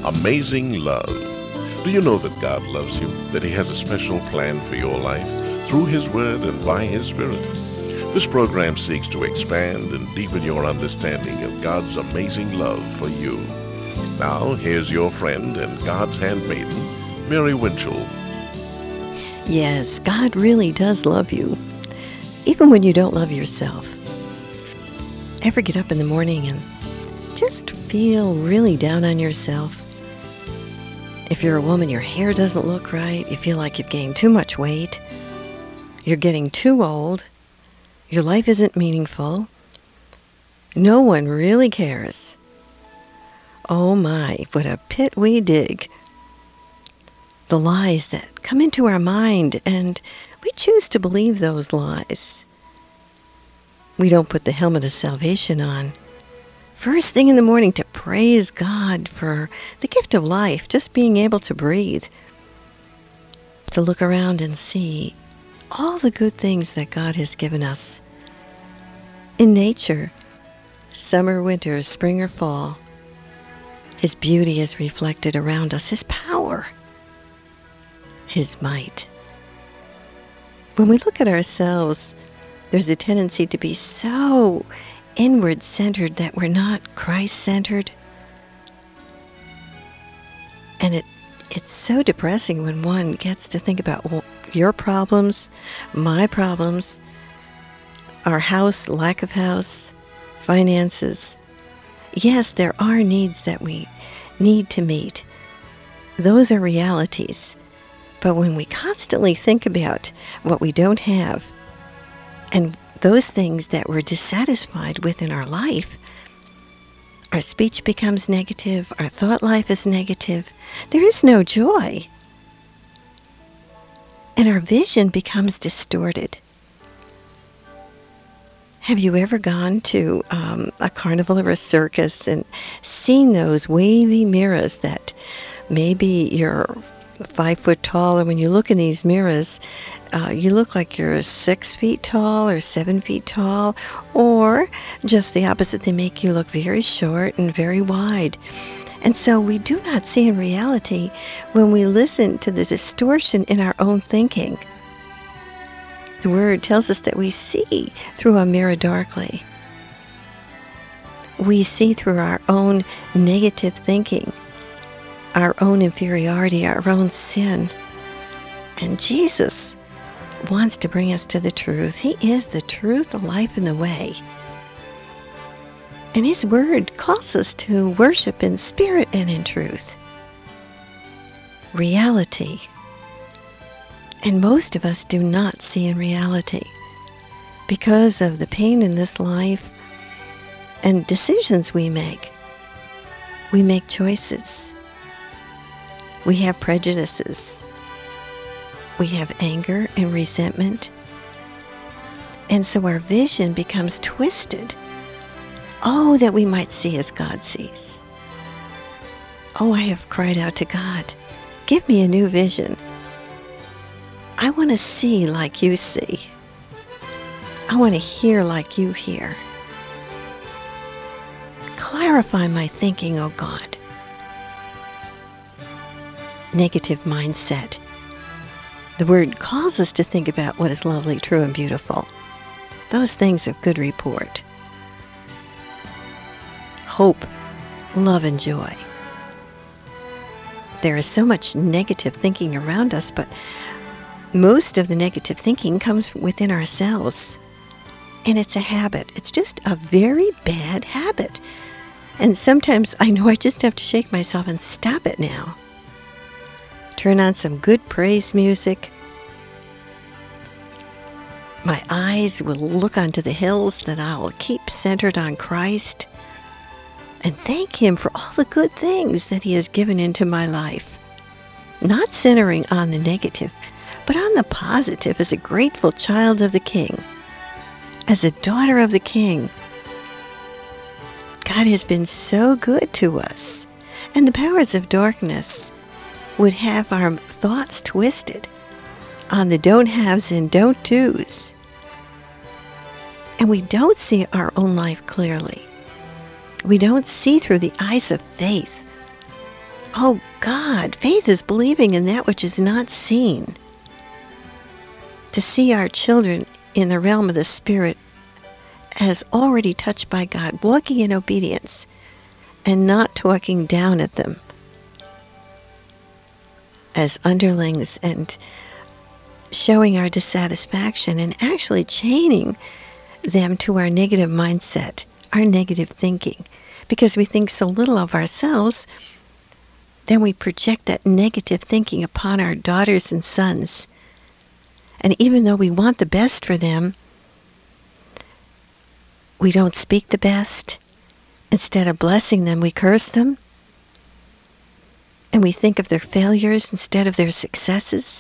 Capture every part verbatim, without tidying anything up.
Amazing Love. Do you know that God loves you, that He has a special plan for your life through His Word and by His Spirit? This program seeks to expand and deepen your understanding of God's amazing love for you. Now, here's your friend and God's handmaiden, Mary Winchell. Yes, God really does love you, even when you don't love yourself. Ever get up in the morning and just feel really down on yourself? If you're a woman, your hair doesn't look right, you feel like you've gained too much weight, you're getting too old, your life isn't meaningful, no one really cares. Oh my, what a pit we dig. The lies that come into our mind, and we choose to believe those lies. We don't put the helmet of salvation on first thing in the morning to praise God for the gift of life, just being able to breathe, to look around and see all the good things that God has given us in nature, summer, winter, spring, or fall. His beauty is reflected around us, His power, His might. When we look at ourselves, there's a tendency to be so inward-centered that we're not Christ-centered. And it it's so depressing when one gets to think about, well, your problems, my problems, our house, lack of house, finances. Yes, there are needs that we need to meet. Those are realities. But when we constantly think about what we don't have and those things that we're dissatisfied with in our life, our speech becomes negative, our thought life is negative, there is no joy. And our vision becomes distorted. Have you ever gone to um, a carnival or a circus and seen those wavy mirrors that maybe you're five foot tall, and when you look in these mirrors, uh, you look like you're six feet tall or seven feet tall, or just the opposite, they make you look very short and very wide. And so we do not see in reality when we listen to the distortion in our own thinking. The Word tells us that we see through a mirror darkly. We see through our own negative thinking, our own inferiority, our own sin. And Jesus wants to bring us to the truth. He is the truth, the life, and the way. And His Word calls us to worship in spirit and in truth. Reality. And most of us do not see in reality because of the pain in this life and decisions we make. We make choices. We have prejudices. We have anger and resentment. And so our vision becomes twisted. Oh, that we might see as God sees. Oh, I have cried out to God, give me a new vision. I want to see like you see. I want to hear like you hear. Clarify my thinking, oh God. Negative mindset. The Word calls us to think about what is lovely, true, and beautiful. Those things of good report. Hope, love, and joy. There is so much negative thinking around us, but most of the negative thinking comes within ourselves. And it's a habit. It's just a very bad habit. And sometimes I know I just have to shake myself and stop it now. Turn on some good praise music. My eyes will look onto the hills that I will keep centered on Christ and thank Him for all the good things that He has given into my life. Not centering on the negative, but on the positive as a grateful child of the King, as a daughter of the King. God has been so good to us, and the powers of darkness would have our thoughts twisted on the don't haves and don't do's. And we don't see our own life clearly. We don't see through the eyes of faith. Oh God, faith is believing in that which is not seen. To see our children in the realm of the Spirit as already touched by God, walking in obedience and not talking down at them as underlings and showing our dissatisfaction and actually chaining them to our negative mindset, our negative thinking. Because we think so little of ourselves, then we project that negative thinking upon our daughters and sons. And even though we want the best for them, we don't speak the best. Instead of blessing them, we curse them. And we think of their failures instead of their successes.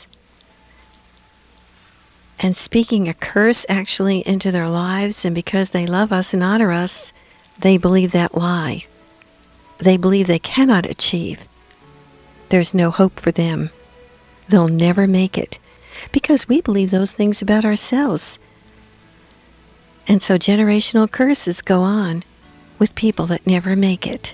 And speaking a curse actually into their lives, and because they love us and honor us, they believe that lie. They believe they cannot achieve. There's no hope for them. They'll never make it. Because we believe those things about ourselves. And so generational curses go on with people that never make it.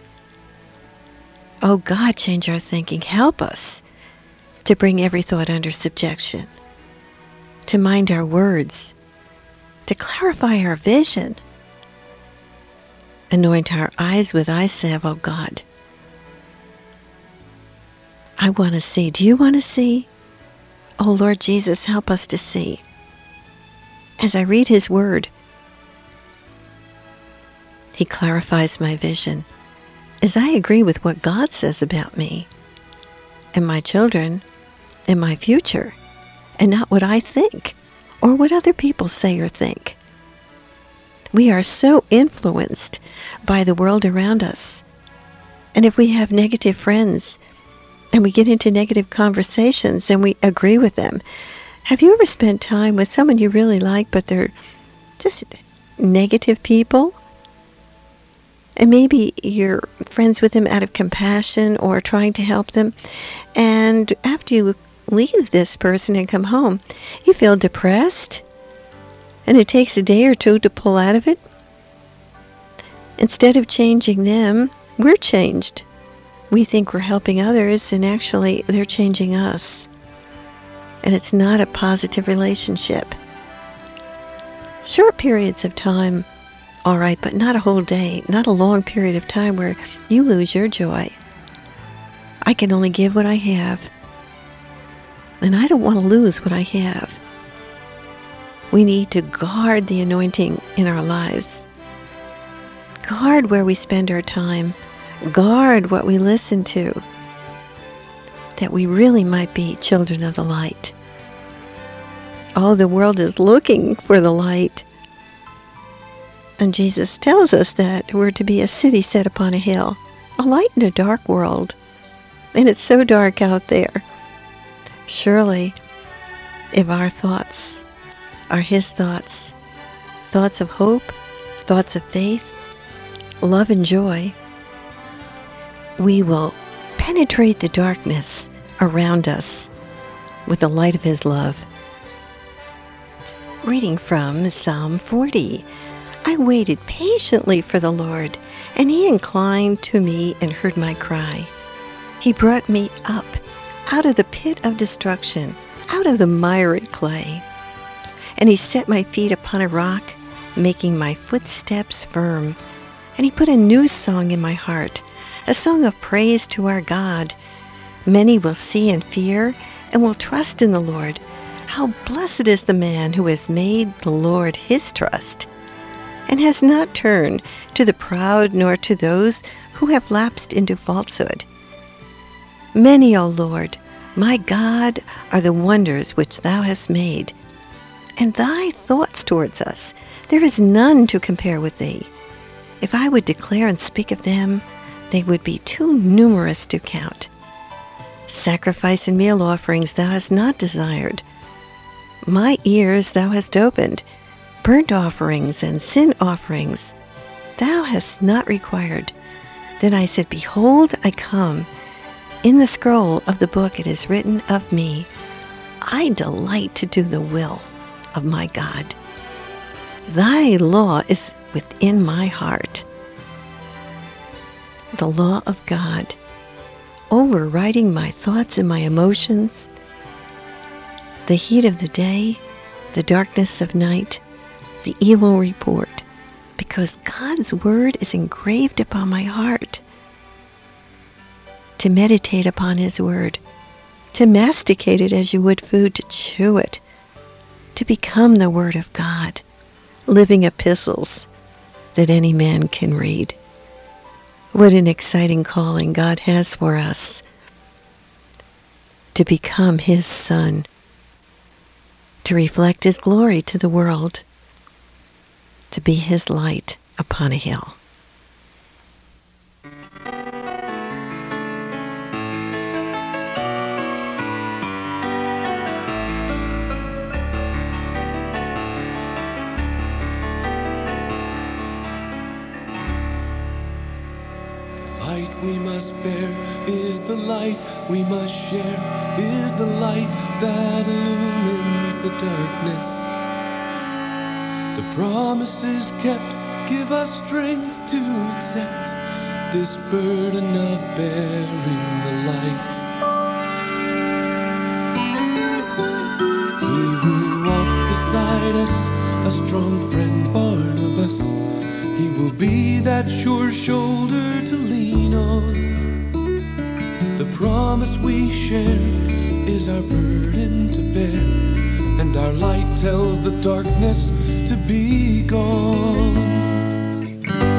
Oh God, change our thinking. Help us to bring every thought under subjection, to mind our words, to clarify our vision. Anoint our eyes with eye salve, oh God. I want to see. Do you want to see? Oh Lord Jesus, help us to see. As I read His Word, He clarifies my vision. As I agree with what God says about me and my children and my future, and not what I think or what other people say or think. We are so influenced by the world around us. And if we have negative friends and we get into negative conversations and we agree with them, have you ever spent time with someone you really like, but they're just negative people? And maybe you're friends with them out of compassion or trying to help them. And after you leave this person and come home, you feel depressed. And it takes a day or two to pull out of it. Instead of changing them, we're changed. We think we're helping others, and actually they're changing us. And it's not a positive relationship. Short periods of time, all right, but not a whole day, not a long period of time where you lose your joy. I can only give what I have. And I don't want to lose what I have. We need to guard the anointing in our lives. Guard where we spend our time. Guard what we listen to. That we really might be children of the light. Oh, the world is looking for the light. And Jesus tells us that we're to be a city set upon a hill, a light in a dark world. And it's so dark out there. Surely, if our thoughts are His thoughts, thoughts of hope, thoughts of faith, love and joy, we will penetrate the darkness around us with the light of His love. Reading from Psalm forty. I waited patiently for the Lord, and He inclined to me and heard my cry. He brought me up out of the pit of destruction, out of the miry clay. And He set my feet upon a rock, making my footsteps firm. And He put a new song in my heart, a song of praise to our God. Many will see and fear, and will trust in the Lord. How blessed is the man who has made the Lord his trust, and has not turned to the proud nor to those who have lapsed into falsehood. Many, O Lord, my God, are the wonders which Thou hast made, and Thy thoughts towards us, there is none to compare with Thee. If I would declare and speak of them, they would be too numerous to count. Sacrifice and meal offerings Thou hast not desired. My ears Thou hast opened. Burnt offerings and sin offerings Thou hast not required. Then I said, Behold, I come. In the scroll of the book it is written of me, I delight to do the will of my God. Thy law is within my heart. The law of God. overriding my thoughts and my emotions, the heat of the day, the darkness of night, the evil report, because God's word is engraved upon my heart. To meditate upon his word, to masticate it as you would food, to chew it, to become the word of God, living epistles that any man can read. What an exciting calling God has for us, to become his son, to reflect his glory to the world, to be his light upon a hill. Light we must bear is the light we must share, is the light that illumines the darkness. The promises kept give us strength to accept this burden of bearing the light. He will walk beside us, a strong friend Barnabas. He will be that sure shoulder to lean on. The promise we share is our burden to bear, and our light tells the darkness to be gone.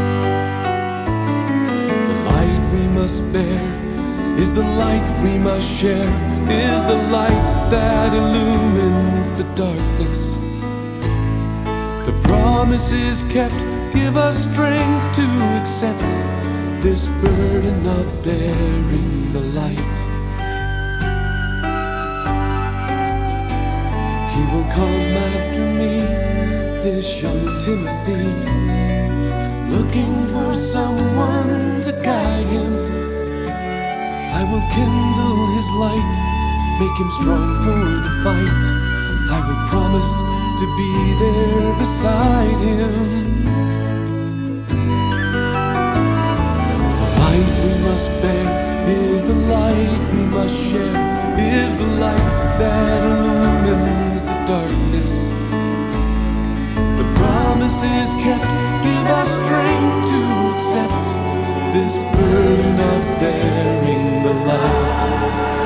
The light we must bear is the light we must share, is the light that illumines the darkness. The promise is kept, give us strength to accept this burden of bearing the light. He will come after me, this young Timothy, looking for someone to guide him. I will kindle his light, make him strong for the fight. I will promise to be there beside him. We must bear is the light we must share, is the light that illumines the darkness. The promise is kept, give us strength to accept this burden of bearing the light.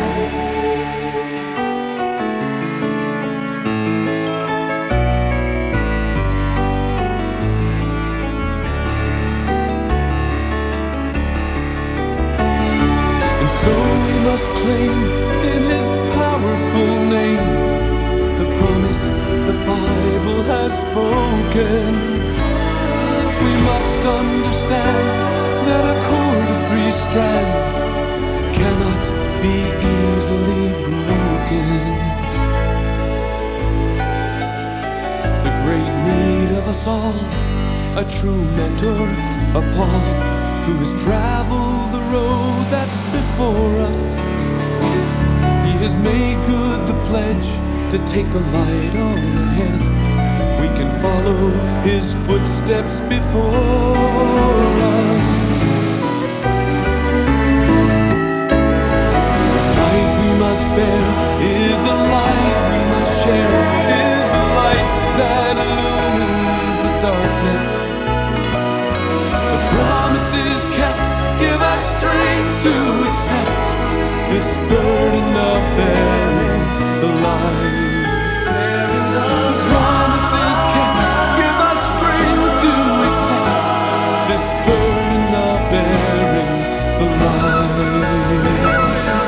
So we must claim in his powerful name the promise the Bible has spoken. We must understand that a cord of three strands cannot be easily broken. The great need of us all, a true mentor, a Paul who has traveled the road that's before us. He has made good the pledge to take the light on ahead. We can follow his footsteps before us. The light we must bear is the light we must share, is the light that illumines the darkness. The promises kept, give us strength to accept this burden of bearing the light. The promises kept, give us strength to accept this burden of bearing the light.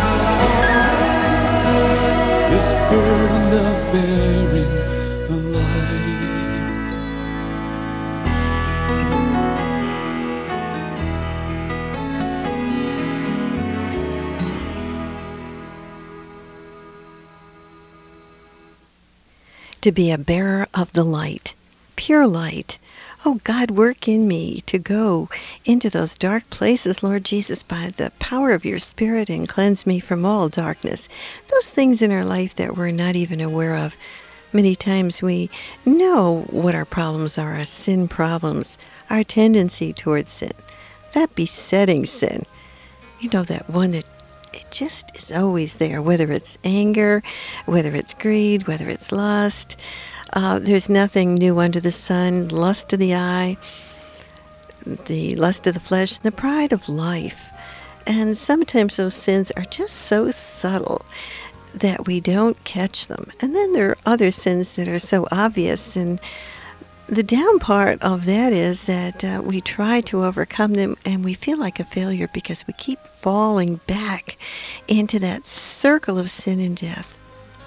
This burden of bearing the light. To be a bearer of the light, pure light. Oh, God, work in me to go into those dark places, Lord Jesus, by the power of your Spirit, and cleanse me from all darkness. Those things in our life that we're not even aware of. Many times we know what our problems are, our sin problems, our tendency towards sin, that besetting sin. You know, that one that it just is always there, whether it's anger, whether it's greed, whether it's lust. Uh, there's nothing new under the sun. Lust of the eye, the lust of the flesh, and the pride of life. And sometimes those sins are just so subtle that we don't catch them. And then there are other sins that are so obvious. And the down part of that is that uh, we try to overcome them and we feel like a failure because we keep falling back into that circle of sin and death.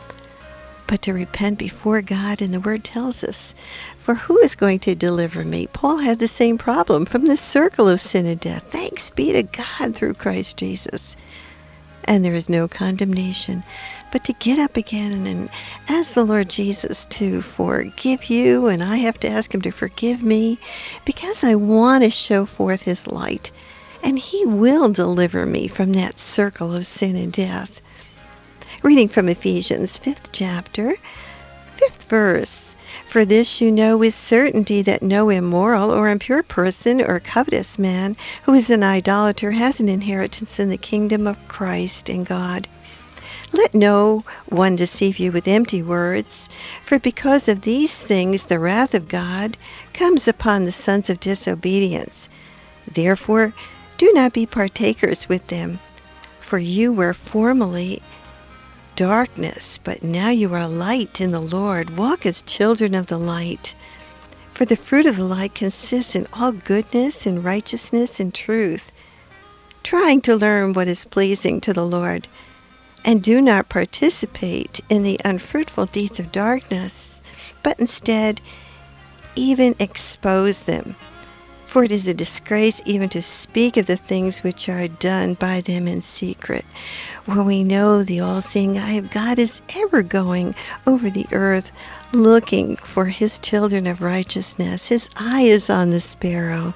But to repent before God, and the Word tells us, for who is going to deliver me? Paul had the same problem from the circle of sin and death. Thanks be to God through Christ Jesus. And there is no condemnation, but to get up again and ask the Lord Jesus to forgive you, and I have to ask Him to forgive me because I want to show forth His light, and He will deliver me from that circle of sin and death. Reading from Ephesians, fifth chapter, fifth verse. For this you know with certainty that no immoral or impure person or covetous man who is an idolater has an inheritance in the kingdom of Christ and God. Let no one deceive you with empty words, for because of these things the wrath of God comes upon the sons of disobedience. Therefore do not be partakers with them, for you were formerly darkness, but now you are light in the Lord. Walk as children of the light. For the fruit of the light consists in all goodness and righteousness and truth, trying to learn what is pleasing to the Lord. And do not participate in the unfruitful deeds of darkness, but instead even expose them. For it is a disgrace even to speak of the things which are done by them in secret. When we know the all-seeing eye of God is ever going over the earth, looking for His children of righteousness. His eye is on the sparrow.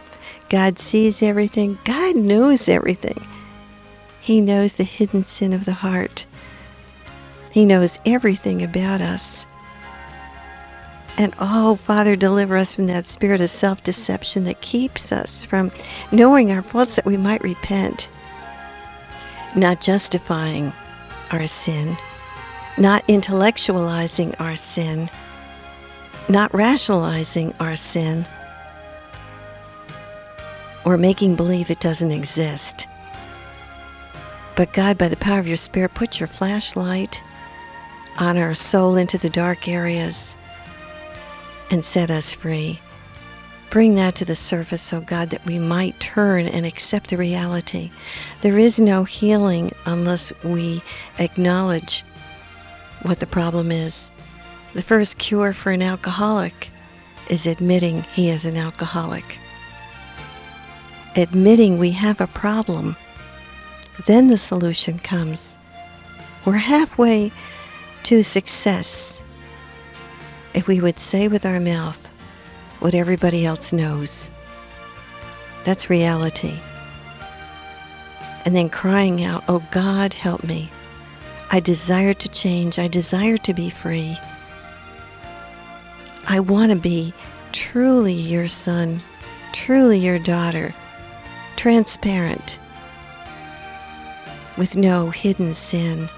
God sees everything. God knows everything. He knows the hidden sin of the heart. He knows everything about us. And oh, Father, deliver us from that spirit of self-deception that keeps us from knowing our faults, that we might repent, not justifying our sin, not intellectualizing our sin, not rationalizing our sin, or making believe it doesn't exist. But God, by the power of your Spirit, put your flashlight on our soul into the dark areas and set us free. Bring that to the surface, oh God, that we might turn and accept the reality. There is no healing unless we acknowledge what the problem is. The first cure for an alcoholic is admitting he is an alcoholic. Admitting we have a problem. Then the solution comes. We're halfway to success if we would say with our mouth what everybody else knows. That's reality. And then crying out, oh God, help me. I desire to change. I desire to be free. I want to be truly your son, truly your daughter, transparent, with no hidden sin.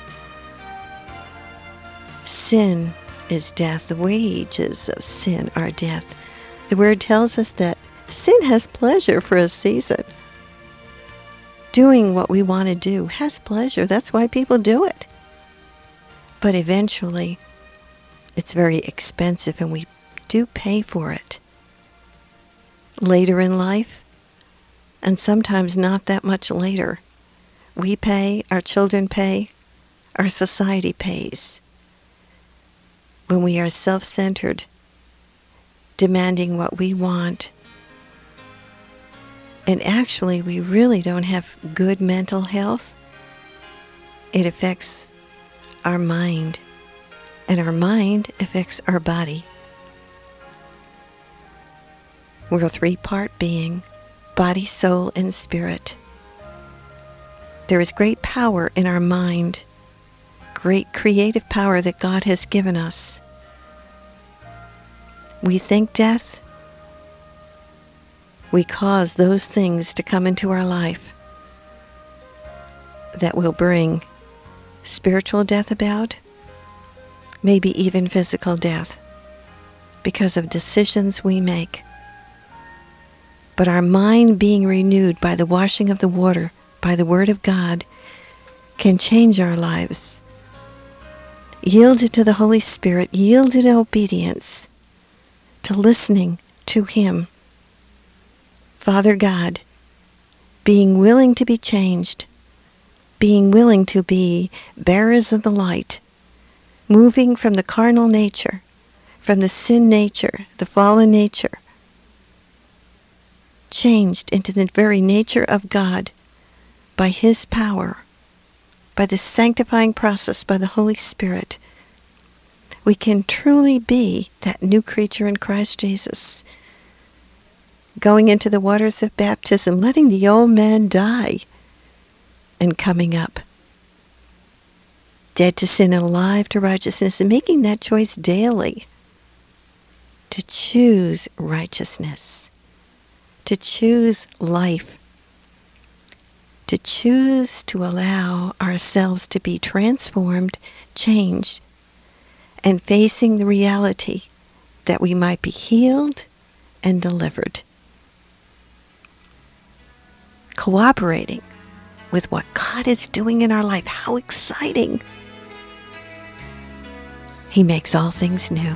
Sin is death. The wages of sin are death. The Word tells us that sin has pleasure for a season. Doing what we want to do has pleasure. That's why people do it. But eventually, it's very expensive and we do pay for it. Later in life, and sometimes not that much later, we pay, our children pay, our society pays. When we are self-centered, demanding what we want, and actually we really don't have good mental health, it affects our mind, and our mind affects our body. We're a three-part being, body, soul, and spirit. There is great power in our mind, great creative power that God has given us. We think death, we cause those things to come into our life. that will bring spiritual death about, maybe even physical death, because of decisions we make. But our mind being renewed by the washing of the water, by the Word of God, can change our lives. Yielded to the Holy Spirit, yielded in obedience to listening to Him. Father God, being willing to be changed, being willing to be bearers of the light, moving from the carnal nature, from the sin nature, the fallen nature, changed into the very nature of God by His power, by the sanctifying process, by the Holy Spirit. We can truly be that new creature in Christ Jesus, going into the waters of baptism, letting the old man die, and coming up, dead to sin and alive to righteousness, and making that choice daily to choose righteousness, to choose life, to choose to allow ourselves to be transformed, changed, and facing the reality that we might be healed and delivered. Cooperating with what God is doing in our life. How exciting! He makes all things new.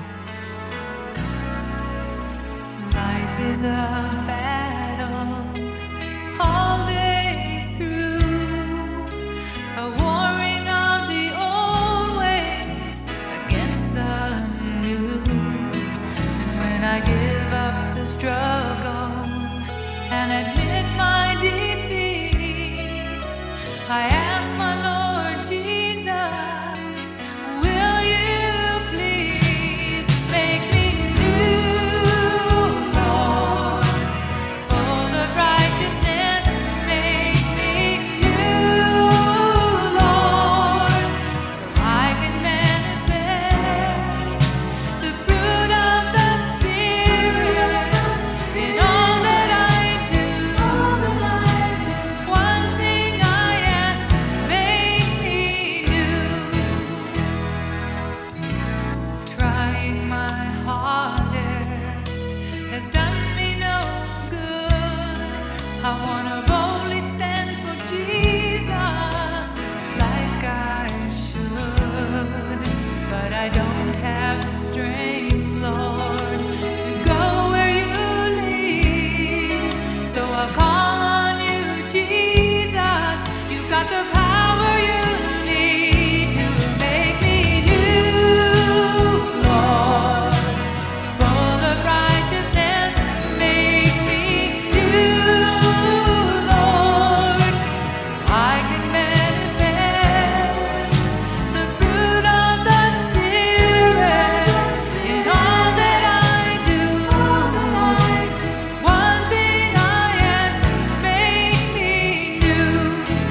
Life is a battle all day through, a warring of the old ways against the new. And when I give up the struggle and admit my defeat, I ask my Lord Jesus, will you please make me new, Lord, full of righteousness, make me new, Lord, so I can manifest the fruit of the Spirit in all that I do. One thing I ask, make me new. Trying my hardest has done me no good. I wanna boldly stand for Jesus like I should, but I don't have the strength, Lord, to go where you lead. So I call on you, Jesus. You've got the power you need to make me new, Lord, full of righteousness. Make me new, Lord, I can manifest the fruit of the Spirit in all that I do. One thing I ask, make me new.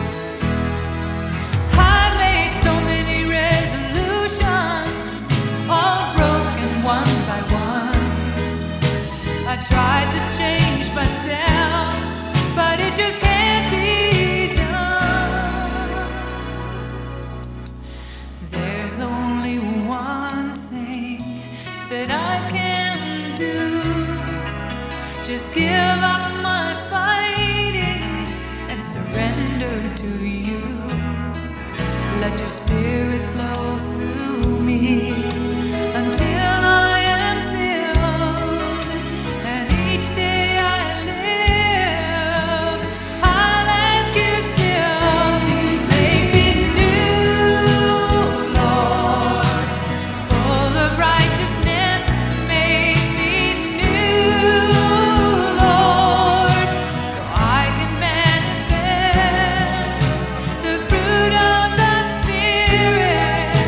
I made so many resolutions, all broken one by one. I tried to change myself, but it just can't be done. There's only one thing that I can do. Just give up my fighting and surrender to you. Let your Spirit flow through me until I am filled. And each day I live, I'll ask you still to make me new, Lord, full of righteousness. Make me new, Lord, so I can manifest the fruit of the Spirit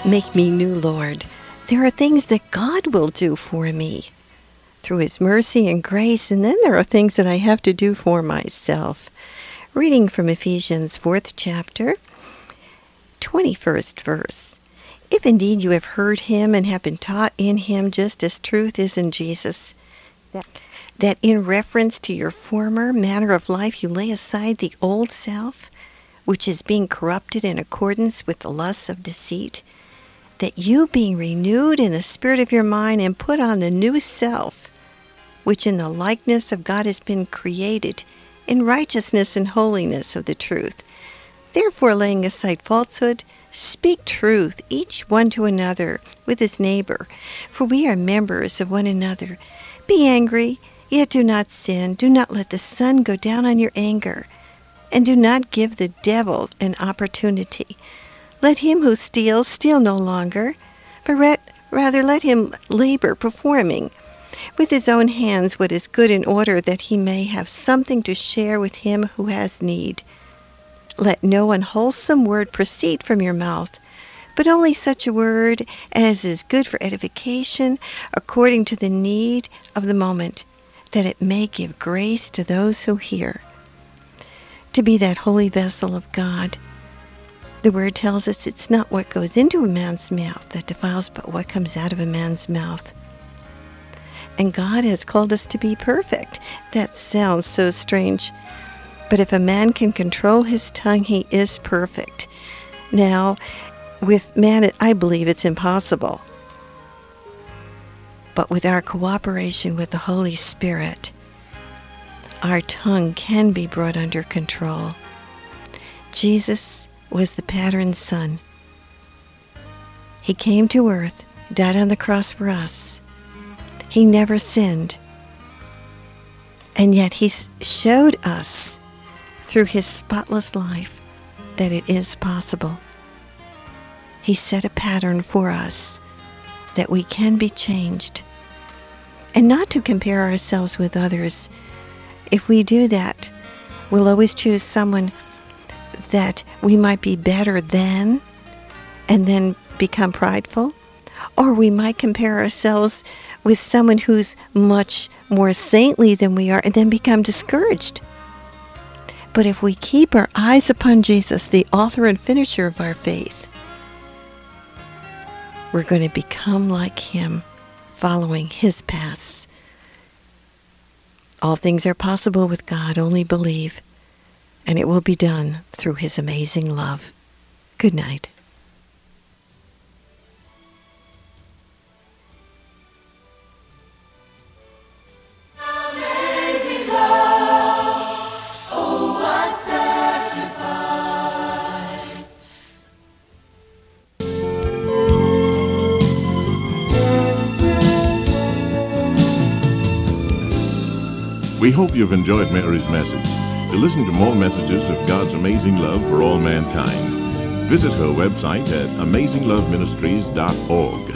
make me new, Lord. There are things that God will do for me through his mercy and grace, and then there are things that I have to do for myself. Reading from Ephesians fourth chapter, twenty-first verse. If indeed you have heard him and have been taught in him just as truth is in Jesus, that, that in reference to your former manner of life you lay aside the old self, which is being corrupted in accordance with the lusts of deceit, that you being renewed in the spirit of your mind and put on the new self, which in the likeness of God has been created in righteousness and holiness of the truth. Therefore, laying aside falsehood, speak truth, each one to another with his neighbor, for we are members of one another. Be angry, yet do not sin. Do not let the sun go down on your anger, and do not give the devil an opportunity. Let him who steals steal no longer, but ra- rather let him labor, performing with his own hands what is good, in order that he may have something to share with him who has need. Let no unwholesome word proceed from your mouth, but only such a word as is good for edification, according to the need of the moment, that it may give grace to those who hear. To be that holy vessel of God, the word tells us it's not what goes into a man's mouth that defiles, but what comes out of a man's mouth. And God has called us to be perfect. That sounds so strange. But if a man can control his tongue, he is perfect. Now, with man, I believe it's impossible. But with our cooperation with the Holy Spirit, our tongue can be brought under control. Jesus was the pattern son. He came to earth, died on the cross for us. He never sinned. And yet he showed us through his spotless life that it is possible. He set a pattern for us that we can be changed. And not to compare ourselves with others. If we do that, we'll always choose someone that we might be better than, and then become prideful. Or we might compare ourselves with someone who's much more saintly than we are, and then become discouraged. But if we keep our eyes upon Jesus, the author and finisher of our faith, we're going to become like him, following his paths. All things are possible with God. Only believe, and it will be done through his amazing love. Good night. We hope you've enjoyed Mary's message. To listen to more messages of God's amazing love for all mankind, visit her website at amazing love ministries dot org.